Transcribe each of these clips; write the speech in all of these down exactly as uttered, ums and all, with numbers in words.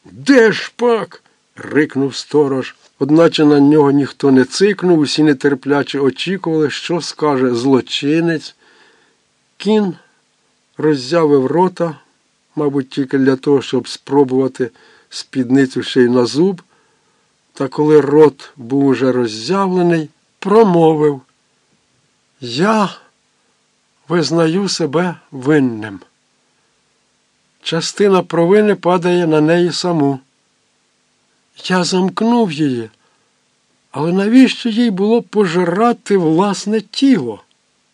Де ж пак? Рикнув сторож. Одначе на нього ніхто не цикнув, усі нетерпляче очікували, що скаже злочинець. Кін роззявив рота, мабуть, тільки для того, щоб спробувати спідницю ще й на зуб, та коли рот був уже роззявлений, промовив: «Я визнаю себе винним. Частина провини падає на неї саму. Я замкнув її, але навіщо їй було пожирати власне тіло?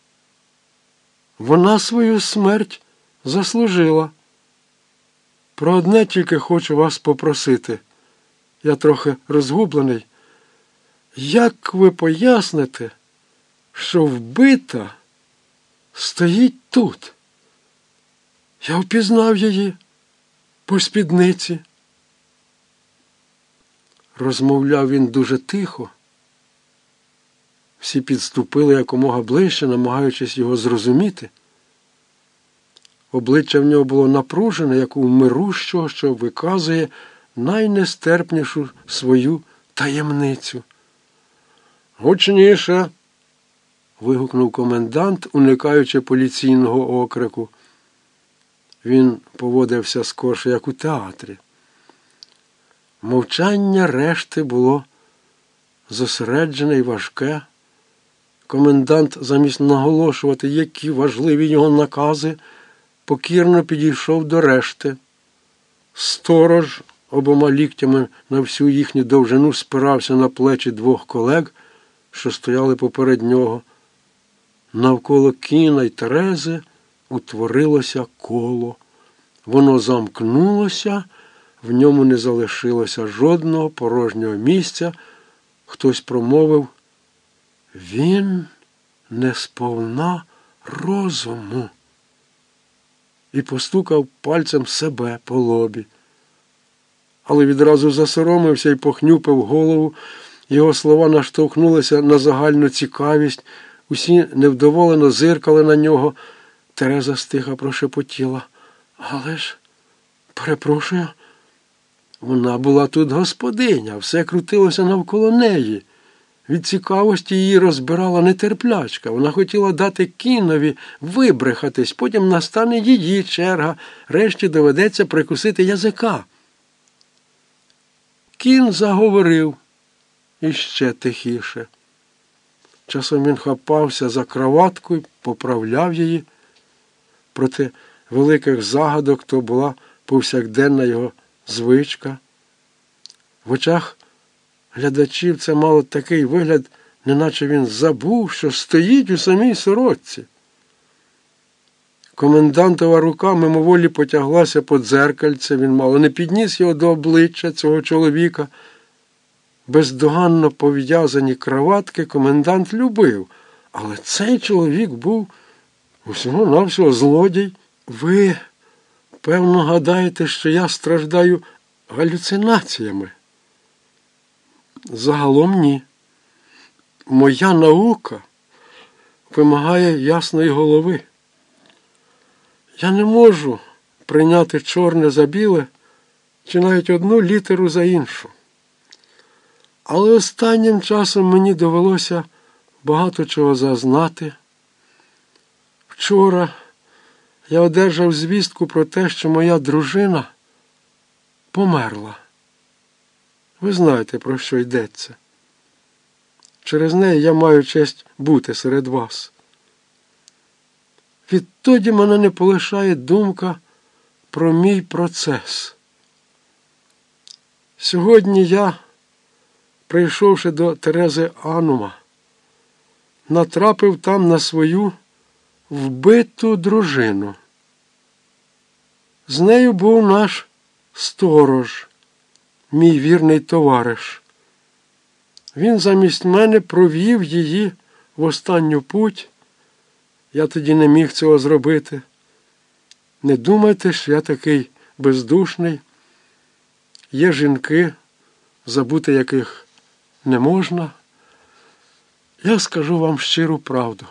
Вона свою смерть заслужила. Про одне тільки хочу вас попросити. Я трохи розгублений. Як ви поясните, що вбита стоїть тут? Я впізнав її по спідниці». Розмовляв він дуже тихо. Всі підступили якомога ближче, намагаючись його зрозуміти. Обличчя в нього було напружене, як у мирущого, що виказує найнестерпнішу свою таємницю. «Гучніше!» – вигукнув комендант, уникаючи поліційного окрику. Він поводився скорше, як у театрі. Мовчання решти було зосереджене й важке. Комендант, замість наголошувати, які важливі його накази, покірно підійшов до решти. Сторож обома ліктями на всю їхню довжину спирався на плечі двох колег, що стояли поперед нього. Навколо Кіна й Терези утворилося коло. Воно замкнулося, в ньому не залишилося жодного порожнього місця. Хтось промовив: «Він не сповна розуму», і постукав пальцем себе по лобі. Але відразу засоромився і похнюпив голову. Його слова наштовхнулися на загальну цікавість. Усі невдоволено зиркали на нього. Тереза стиха прошепотіла: «Але ж, перепрошую, вона була тут господиня, все крутилося навколо неї. Від цікавості її розбирала нетерплячка. Вона хотіла дати Кінові вибрехатись, потім настане її черга, решті доведеться прикусити язика». Кін заговорив іще тихіше. Часом він хапався за краватку і поправляв її. Проти великих загадок то була повсякденна його звичка. В очах глядачів це мало такий вигляд, неначе він забув, що стоїть у самій сорочці. Комендантова рука мимоволі потяглася по дзеркальце, він мало не підніс його до обличчя цього чоловіка. Бездоганно пов'язані краватки комендант любив, але цей чоловік був усього-навсього злодій. «Ви, певно, гадаєте, що я страждаю галюцинаціями?» «Загалом ні. Моя наука вимагає ясної голови. Я не можу прийняти чорне за біле чи навіть одну літеру за іншу. Але останнім часом мені довелося багато чого зазнати. Вчора я одержав звістку про те, що моя дружина померла. Ви знаєте, про що йдеться. Через неї я маю честь бути серед вас. Відтоді мене не полишає думка про мій процес. Сьогодні я, прийшовши до Терези Анума, натрапив там на свою вбиту дружину. З нею був наш сторож, мій вірний товариш. Він замість мене провів її в останню путь. Я тоді не міг цього зробити. Не думайте, що я такий бездушний. Є жінки, забути яких не можна. Я скажу вам щиру правду.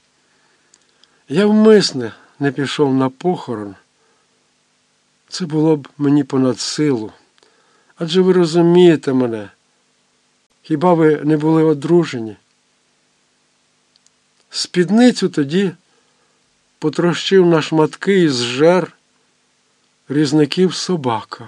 Я вмисне не пішов на похорон. Це було б мені понад силу. Адже ви розумієте мене. Хіба ви не були одружені? Спідницю тоді потрощив на шматки і зжер різників собака.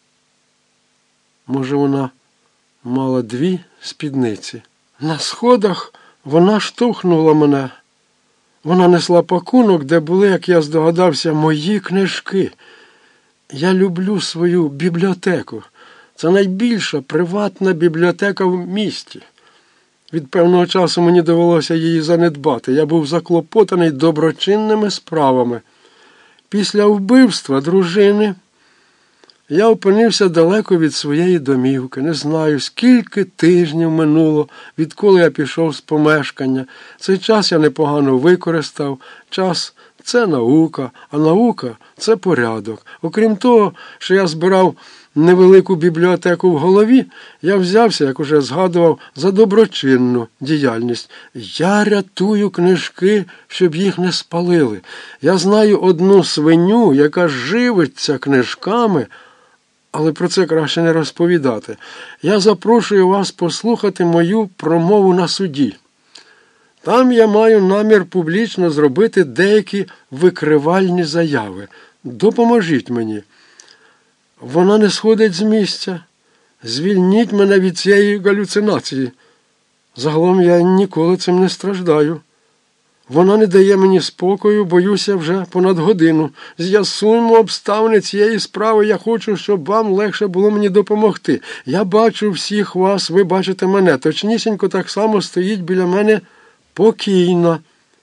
Може, вона мала дві спідниці? На сходах вона штовхнула мене. Вона несла пакунок, де були, як я здогадався, мої книжки. Я люблю свою бібліотеку. Це найбільша приватна бібліотека в місті. Від певного часу мені довелося її занедбати. Я був заклопотаний доброчинними справами. Після вбивства дружини я опинився далеко від своєї домівки. Не знаю, скільки тижнів минуло, відколи я пішов з помешкання. Цей час я непогано використав. Час – це наука, а наука – це порядок. Окрім того, що я збирав невелику бібліотеку в голові, я взявся, як уже згадував, за доброчинну діяльність. Я рятую книжки, щоб їх не спалили. Я знаю одну свиню, яка живиться книжками, але про це краще не розповідати. Я запрошую вас послухати мою промову на суді. Там я маю намір публічно зробити деякі викривальні заяви. Допоможіть мені. Вона не сходить з місця. Звільніть мене від цієї галюцинації. Загалом я ніколи цим не страждаю. Вона не дає мені спокою, боюся вже понад годину. З'ясуємо обставини цієї справи. Я хочу, щоб вам легше було мені допомогти. Я бачу всіх вас, ви бачите мене. Точнісінько так само стоїть біля мене покійна.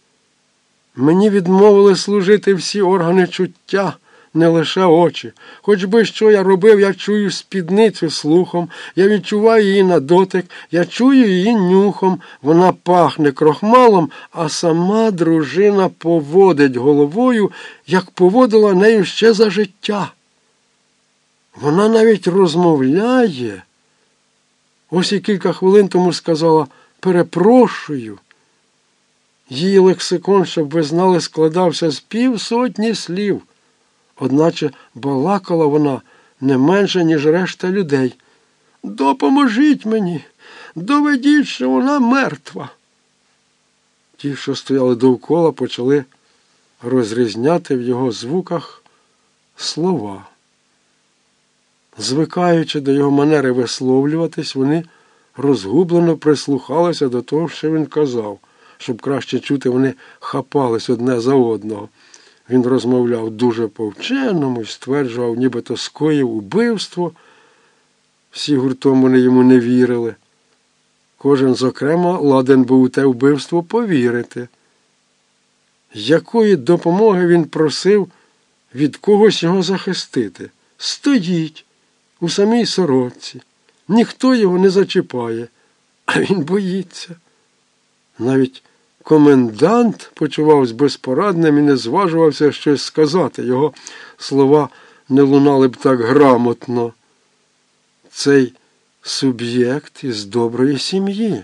Мені відмовили служити всі органи чуття, не лише очі. Хоч би що я робив, я чую спідницю слухом, я відчуваю її на дотик, я чую її нюхом, вона пахне крохмалом, а сама дружина поводить головою, як поводила нею ще за життя. Вона навіть розмовляє. Ось і кілька хвилин тому сказала «перепрошую». Її лексикон, щоб ви знали, складався з півсотні слів. Одначе балакала вона не менше, ніж решта людей. «Допоможіть мені! Доведіть, що вона мертва!» Ті, що стояли довкола, почали розрізняти в його звуках слова. Звикаючи до його манери висловлюватись, вони розгублено прислухалися до того, що він казав. Щоб краще чути, вони хапались одне за одного. Він розмовляв дуже по-вченому і стверджував, нібито скоїв убивство. Всі гуртом вони йому не вірили. Кожен, зокрема, ладен був у те вбивство повірити. Якої допомоги він просив від когось його захистити? Стоїть у самій сорочці. Ніхто його не зачіпає, а він боїться. Навіть комендант почувався безпорадним і не зважувався щось сказати. Його слова не лунали б так грамотно. Цей суб'єкт із доброї сім'ї.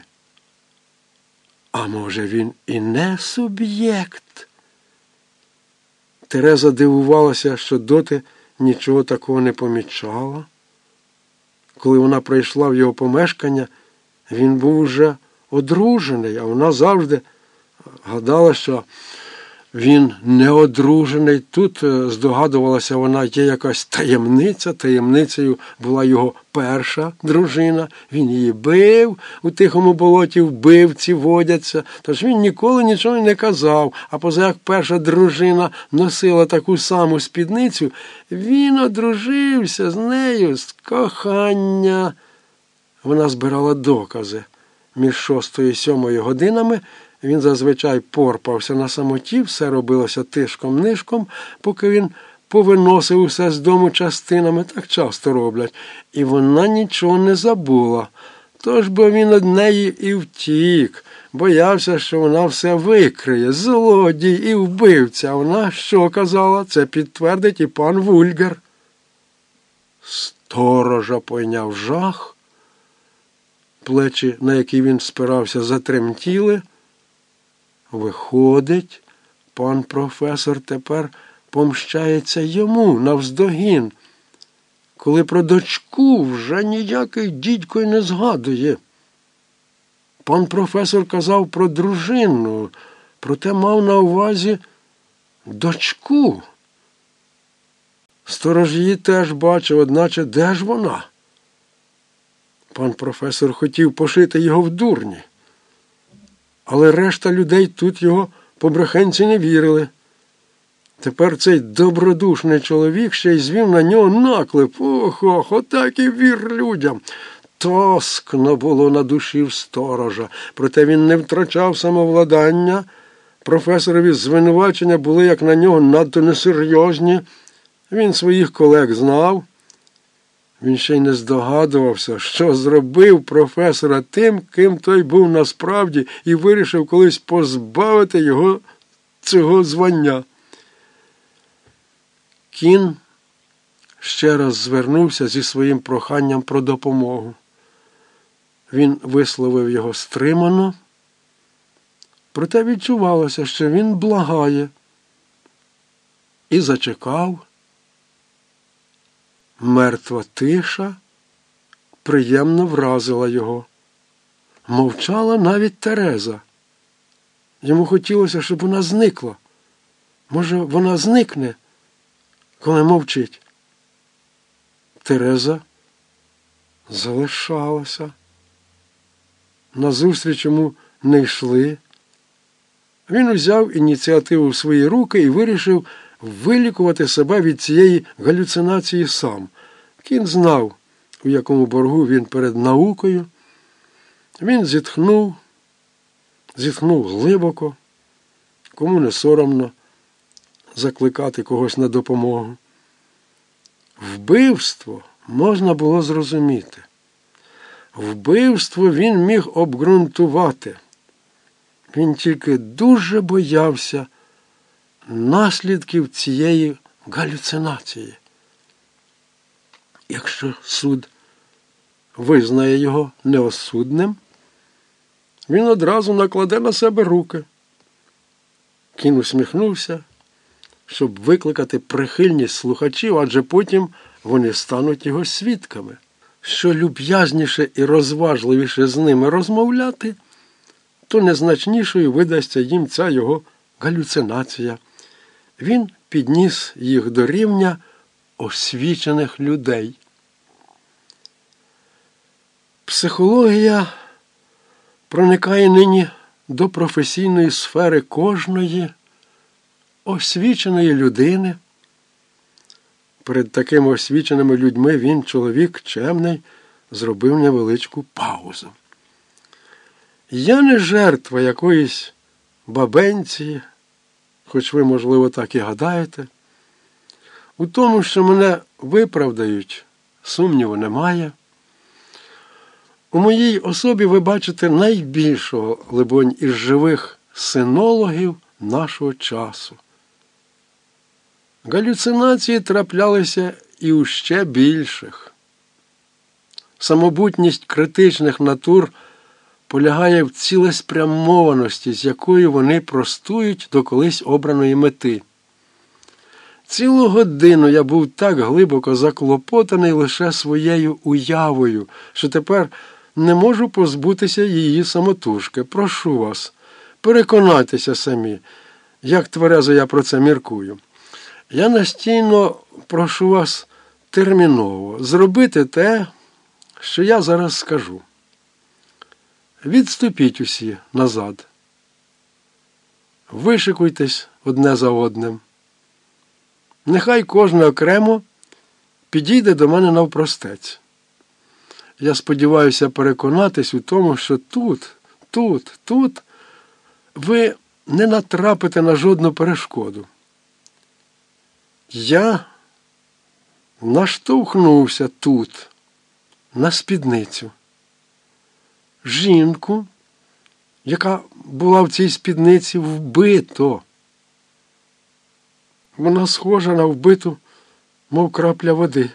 А може, він і не суб'єкт? Тереза дивувалася, що доти нічого такого не помічала. Коли вона прийшла в його помешкання, він був уже одружений, а вона завжди гадала, що він не одружений. Тут, здогадувалася вона, є якась таємниця. Таємницею була його перша дружина. Він її бив, у тихому болоті вбивці водяться. Тож він ніколи нічого не казав. А поза як перша дружина носила таку саму спідницю, він одружився з нею з кохання. Вона збирала докази. Між шостою і сьомою годинами він зазвичай порпався на самоті, все робилося тишком-нишком, поки він повиносив усе з дому частинами, так часто роблять. І вона нічого не забула. Тож бо він од неї і втік, боявся, що вона все викриє, злодій і вбивця. А вона що казала? Це підтвердить і пан Вульгер. Сторожа пойняв жах. Плечі, на які він спирався, затремтіли. Виходить, пан професор тепер помщається йому навздогін. коли про дочку вже ніякий дідько й не згадує. Пан професор казав про дружину, проте мав на увазі дочку. Сторож її теж бачив, одначе де ж вона? Пан професор хотів пошити його в дурні. Але решта людей тут його побрехенці не вірили. Тепер цей добродушний чоловік ще й звів на нього наклеп. Ох-ох, отак і вір людям. Тоскно було на душі в сторожа. Проте він не втрачав самовладання. Професорові звинувачення були, як на нього, надто несерйозні. Він своїх колег знав. Він ще й не здогадувався, що зробив професора тим, ким той був насправді, і вирішив колись позбавити його цього звання. Кін ще раз звернувся зі своїм проханням про допомогу. Він висловив його стримано, проте відчувалося, що він благає, і зачекав. Мертва тиша приємно вразила його. Мовчала навіть Тереза. Йому хотілося, щоб вона зникла. Може, вона зникне, коли мовчить. Тереза залишалася. Назустріч йому не йшли. Він узяв ініціативу в свої руки і вирішив вилікувати себе від цієї галюцинації сам. Кін знав, у якому боргу він перед наукою. Він зітхнув, зітхнув глибоко, кому не соромно закликати когось на допомогу. Вбивство можна було зрозуміти. Вбивство він міг обґрунтувати. Він тільки дуже боявся наслідків цієї галюцинації. Якщо суд визнає його неосудним, він одразу накладе на себе руки. Кін усміхнувся, щоб викликати прихильність слухачів, адже потім вони стануть його свідками. Що люб'язніше і розважливіше з ними розмовляти, то незначнішою видасться їм ця його галюцинація. Він підніс їх до рівня освічених людей. Психологія проникає нині до професійної сфери кожної освіченої людини. Перед такими освіченими людьми він, чоловік чемний, зробив невеличку паузу. Я не жертва якоїсь бабенції, хоч ви, можливо, так і гадаєте. У тому, що мене виправдають, сумніву немає. У моїй особі ви бачите найбільшого, либонь, із живих синологів нашого часу. Галюцинації траплялися і у ще більших. Самобутність критичних натур полягає в цілеспрямованості, з якою вони простують до колись обраної мети. Цілу годину я був так глибоко заклопотаний лише своєю уявою, що тепер не можу позбутися її самотужки. Прошу вас, переконайтеся самі, як тверезо я про це міркую. Я настійно прошу вас терміново зробити те, що я зараз скажу. Відступіть усі назад. Вишикуйтесь одне за одним. Нехай кожен окремо підійде до мене навпростець. Я сподіваюся переконатись у тому, що тут, тут, тут ви не натрапите на жодну перешкоду. Я наштовхнувся тут, на спідницю. Жінку, яка була в цій спідниці, вбито. Вона схожа на вбиту, мов крапля води.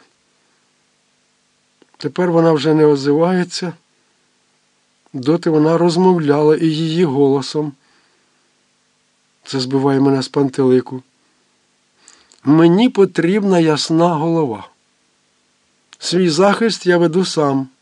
Тепер вона вже не озивається. Доти вона розмовляла і її голосом. Це збиває мене з пантелику. Мені потрібна ясна голова. Свій захист я веду сам.